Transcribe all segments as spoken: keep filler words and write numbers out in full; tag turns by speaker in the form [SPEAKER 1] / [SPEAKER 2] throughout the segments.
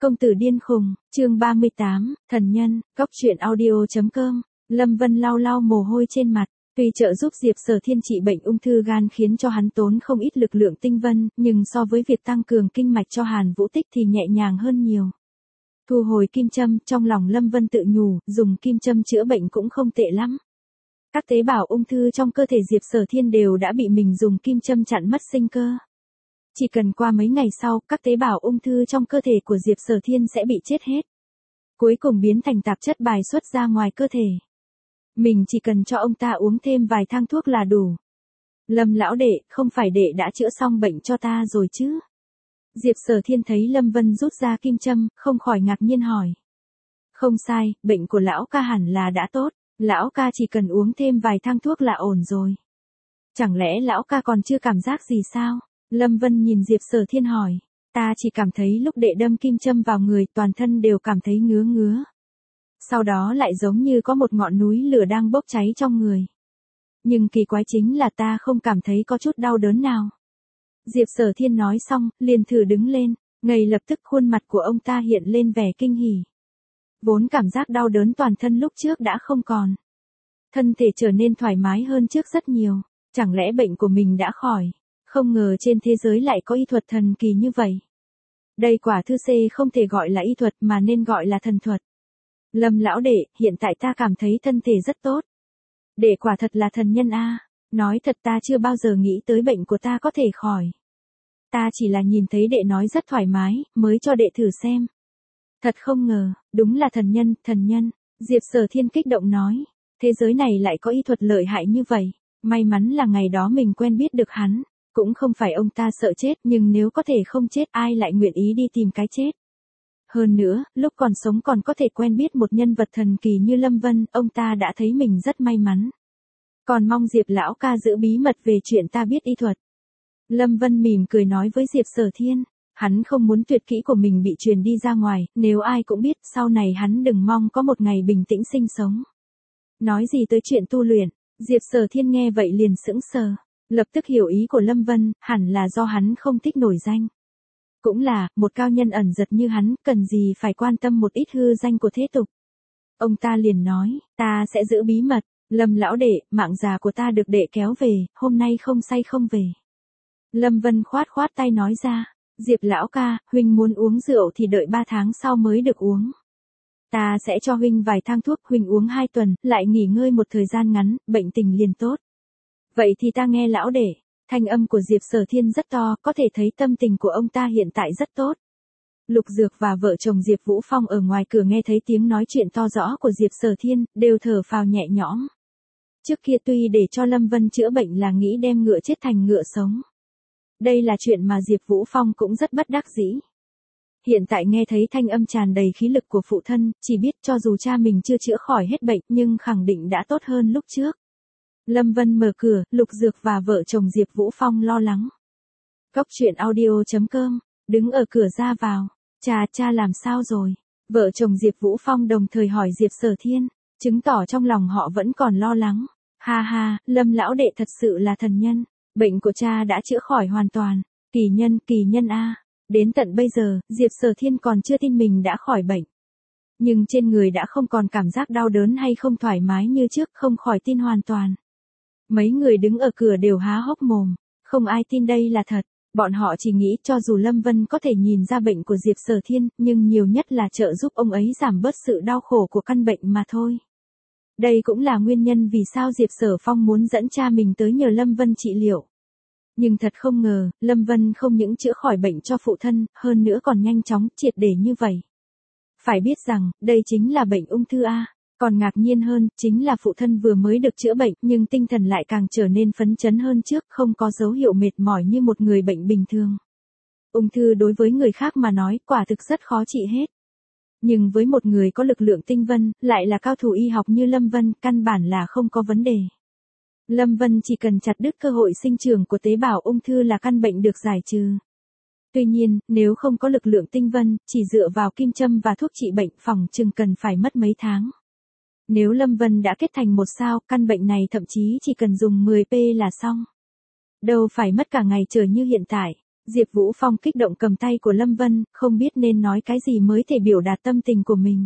[SPEAKER 1] Công tử điên khùng, chương ba mươi tám, thần nhân, góc truyện audio.com, Lâm Vân lau lau mồ hôi trên mặt. Tuy trợ giúp Diệp Sở Thiên trị bệnh ung thư gan khiến cho hắn tốn không ít lực lượng tinh vân, nhưng so với việc tăng cường kinh mạch cho Hàn Vũ Tích thì nhẹ nhàng hơn nhiều. Thu hồi kim châm, trong lòng Lâm Vân tự nhủ, dùng kim châm chữa bệnh cũng không tệ lắm. Các tế bào ung thư trong cơ thể Diệp Sở Thiên đều đã bị mình dùng kim châm chặn mất sinh cơ. Chỉ cần qua mấy ngày sau, các tế bào ung thư trong cơ thể của Diệp Sở Thiên sẽ bị chết hết. Cuối cùng biến thành tạp chất bài xuất ra ngoài cơ thể. Mình chỉ cần cho ông ta uống thêm vài thang thuốc là đủ. Lâm lão đệ, không phải đệ đã chữa xong bệnh cho ta rồi chứ? Diệp Sở Thiên thấy Lâm Vân rút ra kim châm, không khỏi ngạc nhiên hỏi. Không sai, bệnh của lão ca hẳn là đã tốt, lão ca chỉ cần uống thêm vài thang thuốc là ổn rồi. Chẳng lẽ lão ca còn chưa cảm giác gì sao? Lâm Vân nhìn Diệp Sở Thiên hỏi. Ta chỉ cảm thấy lúc đệ đâm kim châm vào người toàn thân đều cảm thấy ngứa ngứa. Sau đó lại giống như có một ngọn núi lửa đang bốc cháy trong người. Nhưng kỳ quái chính là ta không cảm thấy có chút đau đớn nào. Diệp Sở Thiên nói xong, liền thử đứng lên, ngay lập tức khuôn mặt của ông ta hiện lên vẻ kinh hỉ. Vốn cảm giác đau đớn toàn thân lúc trước đã không còn. Thân thể trở nên thoải mái hơn trước rất nhiều, chẳng lẽ bệnh của mình đã khỏi. Không ngờ trên thế giới lại có y thuật thần kỳ như vậy. Đây quả thư xê không thể gọi là y thuật mà nên gọi là thần thuật. Lâm lão đệ, hiện tại ta cảm thấy thân thể rất tốt. Đệ quả thật là thần nhân a. Nói thật ta chưa bao giờ nghĩ tới bệnh của ta có thể khỏi. Ta chỉ là nhìn thấy đệ nói rất thoải mái, mới cho đệ thử xem. Thật không ngờ, đúng là thần nhân, thần nhân. Diệp Sở Thiên kích động nói. Thế giới này lại có y thuật lợi hại như vậy. May mắn là ngày đó mình quen biết được hắn. Cũng không phải ông ta sợ chết, nhưng nếu có thể không chết ai lại nguyện ý đi tìm cái chết. Hơn nữa, lúc còn sống còn có thể quen biết một nhân vật thần kỳ như Lâm Vân, ông ta đã thấy mình rất may mắn. Còn mong Diệp lão ca giữ bí mật về chuyện ta biết y thuật. Lâm Vân mỉm cười nói với Diệp Sở Thiên, hắn không muốn tuyệt kỹ của mình bị truyền đi ra ngoài, nếu ai cũng biết, sau này hắn đừng mong có một ngày bình tĩnh sinh sống. Nói gì tới chuyện tu luyện, Diệp Sở Thiên nghe vậy liền sững sờ. Lập tức hiểu ý của Lâm Vân, hẳn là do hắn không thích nổi danh. Cũng là, một cao nhân ẩn giật như hắn, cần gì phải quan tâm một ít hư danh của thế tục. Ông ta liền nói, ta sẽ giữ bí mật, Lâm lão đệ, mạng già của ta được đệ kéo về, hôm nay không say không về. Lâm Vân khoát khoát tay nói ra, Diệp lão ca, huynh muốn uống rượu thì đợi ba tháng sau mới được uống. Ta sẽ cho huynh vài thang thuốc, huynh uống hai tuần, lại nghỉ ngơi một thời gian ngắn, bệnh tình liền tốt. Vậy thì ta nghe lão đệ, thanh âm của Diệp Sở Thiên rất to, có thể thấy tâm tình của ông ta hiện tại rất tốt. Lục Dược và vợ chồng Diệp Vũ Phong ở ngoài cửa nghe thấy tiếng nói chuyện to rõ của Diệp Sở Thiên, đều thở phào nhẹ nhõm. Trước kia tuy để cho Lâm Vân chữa bệnh là nghĩ đem ngựa chết thành ngựa sống. Đây là chuyện mà Diệp Vũ Phong cũng rất bất đắc dĩ. Hiện tại nghe thấy thanh âm tràn đầy khí lực của phụ thân, chỉ biết cho dù cha mình chưa chữa khỏi hết bệnh nhưng khẳng định đã tốt hơn lúc trước. Lâm Vân mở cửa, Lục Dược và vợ chồng Diệp Vũ Phong lo lắng. Góc truyện audio.com, đứng ở cửa ra vào. Cha, cha làm sao rồi? Vợ chồng Diệp Vũ Phong đồng thời hỏi Diệp Sở Thiên, chứng tỏ trong lòng họ vẫn còn lo lắng. Ha ha, Lâm lão đệ thật sự là thần nhân. Bệnh của cha đã chữa khỏi hoàn toàn. Kỳ nhân, kỳ nhân a. Đến tận bây giờ, Diệp Sở Thiên còn chưa tin mình đã khỏi bệnh. Nhưng trên người đã không còn cảm giác đau đớn hay không thoải mái như trước, không khỏi tin hoàn toàn. Mấy người đứng ở cửa đều há hốc mồm, không ai tin đây là thật, bọn họ chỉ nghĩ cho dù Lâm Vân có thể nhìn ra bệnh của Diệp Sở Thiên, nhưng nhiều nhất là trợ giúp ông ấy giảm bớt sự đau khổ của căn bệnh mà thôi. Đây cũng là nguyên nhân vì sao Diệp Sở Phong muốn dẫn cha mình tới nhờ Lâm Vân trị liệu. Nhưng thật không ngờ, Lâm Vân không những chữa khỏi bệnh cho phụ thân, hơn nữa còn nhanh chóng, triệt để như vậy. Phải biết rằng, đây chính là bệnh ung thư A. Còn ngạc nhiên hơn, chính là phụ thân vừa mới được chữa bệnh, nhưng tinh thần lại càng trở nên phấn chấn hơn trước, không có dấu hiệu mệt mỏi như một người bệnh bình thường. Ung thư đối với người khác mà nói, quả thực rất khó trị hết. Nhưng với một người có lực lượng tinh vân, lại là cao thủ y học như Lâm Vân, căn bản là không có vấn đề. Lâm Vân chỉ cần chặt đứt cơ hội sinh trưởng của tế bào ung thư là căn bệnh được giải trừ. Tuy nhiên, nếu không có lực lượng tinh vân, chỉ dựa vào kim châm và thuốc trị bệnh phòng chừng cần phải mất mấy tháng. Nếu Lâm Vân đã kết thành một sao, căn bệnh này thậm chí chỉ cần dùng mười phút là xong. Đâu phải mất cả ngày trời như hiện tại. Diệp Vũ Phong kích động cầm tay của Lâm Vân, không biết nên nói cái gì mới thể biểu đạt tâm tình của mình.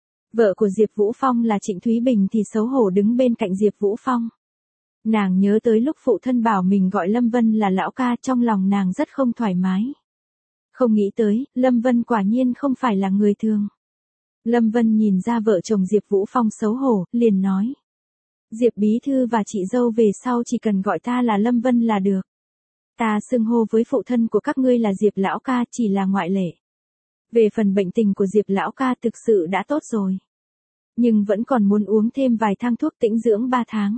[SPEAKER 1] Vợ của Diệp Vũ Phong là Trịnh Thúy Bình thì xấu hổ đứng bên cạnh Diệp Vũ Phong. Nàng nhớ tới lúc phụ thân bảo mình gọi Lâm Vân là lão ca, trong lòng nàng rất không thoải mái. Không nghĩ tới, Lâm Vân quả nhiên không phải là người thường. Lâm Vân nhìn ra vợ chồng Diệp Vũ Phong xấu hổ, liền nói. Diệp bí thư và chị dâu về sau chỉ cần gọi ta là Lâm Vân là được. Ta xưng hô với phụ thân của các ngươi là Diệp lão ca chỉ là ngoại lệ. Về phần bệnh tình của Diệp lão ca thực sự đã tốt rồi. Nhưng vẫn còn muốn uống thêm vài thang thuốc tĩnh dưỡng ba tháng.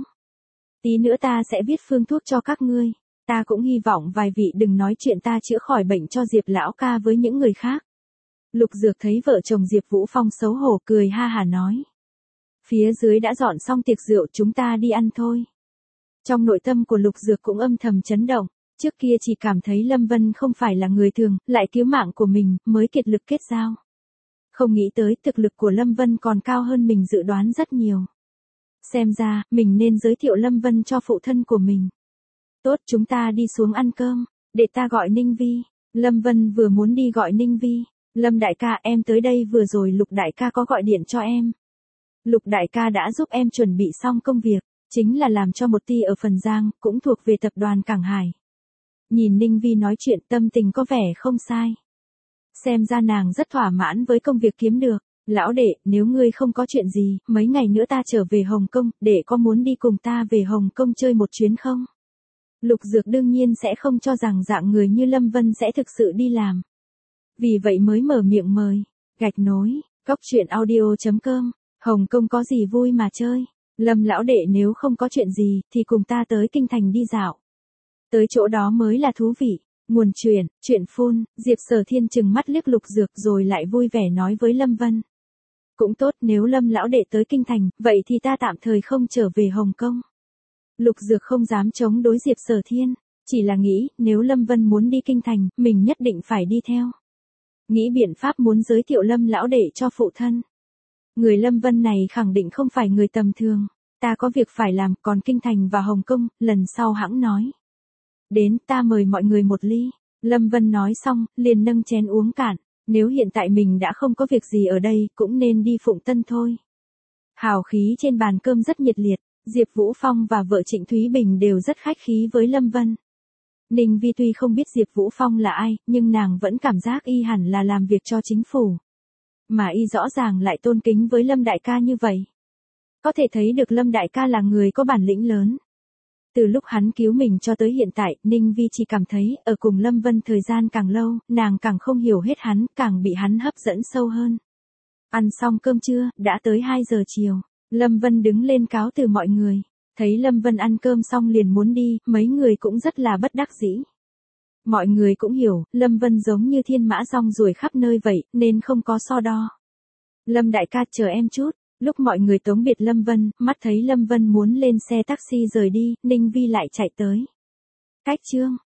[SPEAKER 1] Tí nữa ta sẽ viết phương thuốc cho các ngươi. Ta cũng hy vọng vài vị đừng nói chuyện ta chữa khỏi bệnh cho Diệp lão ca với những người khác. Lục Dược thấy vợ chồng Diệp Vũ Phong xấu hổ cười ha hả nói. Phía dưới đã dọn xong tiệc rượu, chúng ta đi ăn thôi. Trong nội tâm của Lục Dược cũng âm thầm chấn động. Trước kia chỉ cảm thấy Lâm Vân không phải là người thường, lại cứu mạng của mình, mới kiệt lực kết giao. Không nghĩ tới thực lực của Lâm Vân còn cao hơn mình dự đoán rất nhiều. Xem ra, mình nên giới thiệu Lâm Vân cho phụ thân của mình. Tốt, chúng ta đi xuống ăn cơm, để ta gọi Ninh Vi. Lâm Vân vừa muốn đi gọi Ninh Vi. Lâm đại ca, em tới đây vừa rồi Lục đại ca có gọi điện cho em. Lục đại ca đã giúp em chuẩn bị xong công việc, chính là làm cho một ty ở Phần Giang, cũng thuộc về tập đoàn Cảng Hải. Nhìn Ninh Vi nói chuyện tâm tình có vẻ không sai. Xem ra nàng rất thỏa mãn với công việc kiếm được. Lão đệ, nếu ngươi không có chuyện gì, mấy ngày nữa ta trở về Hồng Kông, đệ có muốn đi cùng ta về Hồng Kông chơi một chuyến không? Lục Dược đương nhiên sẽ không cho rằng dạng người như Lâm Vân sẽ thực sự đi làm. Vì vậy mới mở miệng mời. Gạch nối, cóc truyện audio chấm com, Hồng Kông có gì vui mà chơi? Lâm lão đệ nếu không có chuyện gì, thì cùng ta tới Kinh Thành đi dạo. Tới chỗ đó mới là thú vị. Nguồn truyện, truyện phun, Diệp Sở Thiên chừng mắt liếc Lục Dược rồi lại vui vẻ nói với Lâm Vân. Cũng tốt, nếu Lâm lão đệ tới Kinh Thành, vậy thì ta tạm thời không trở về Hồng Kông. Lục Dược không dám chống đối Diệp Sở Thiên, chỉ là nghĩ, nếu Lâm Vân muốn đi Kinh Thành, mình nhất định phải đi theo. Nghĩ biện pháp muốn giới thiệu Lâm lão đệ cho phụ thân. Người Lâm Vân này khẳng định không phải người tầm thường. Ta có việc phải làm, còn Kinh Thành và Hồng Kông, lần sau hẵng nói. Đến, ta mời mọi người một ly. Lâm Vân nói xong, liền nâng chén uống cạn. Nếu hiện tại mình đã không có việc gì ở đây, cũng nên đi Phụng Tân thôi. Hào khí trên bàn cơm rất nhiệt liệt. Diệp Vũ Phong và vợ Trịnh Thúy Bình đều rất khách khí với Lâm Vân. Ninh Vi tuy không biết Diệp Vũ Phong là ai, nhưng nàng vẫn cảm giác y hẳn là làm việc cho chính phủ. Mà y rõ ràng lại tôn kính với Lâm đại ca như vậy. Có thể thấy được Lâm đại ca là người có bản lĩnh lớn. Từ lúc hắn cứu mình cho tới hiện tại, Ninh Vi chỉ cảm thấy, ở cùng Lâm Vân thời gian càng lâu, nàng càng không hiểu hết hắn, càng bị hắn hấp dẫn sâu hơn. Ăn xong cơm trưa, đã tới hai giờ chiều. Lâm Vân đứng lên cáo từ mọi người. Thấy Lâm Vân ăn cơm xong liền muốn đi, mấy người cũng rất là bất đắc dĩ. Mọi người cũng hiểu, Lâm Vân giống như thiên mã rong ruổi khắp nơi vậy, nên không có so đo. Lâm đại ca chờ em chút. Lúc mọi người tống biệt Lâm Vân, mắt thấy Lâm Vân muốn lên xe taxi rời đi, Ninh Vi lại chạy tới. Cách chương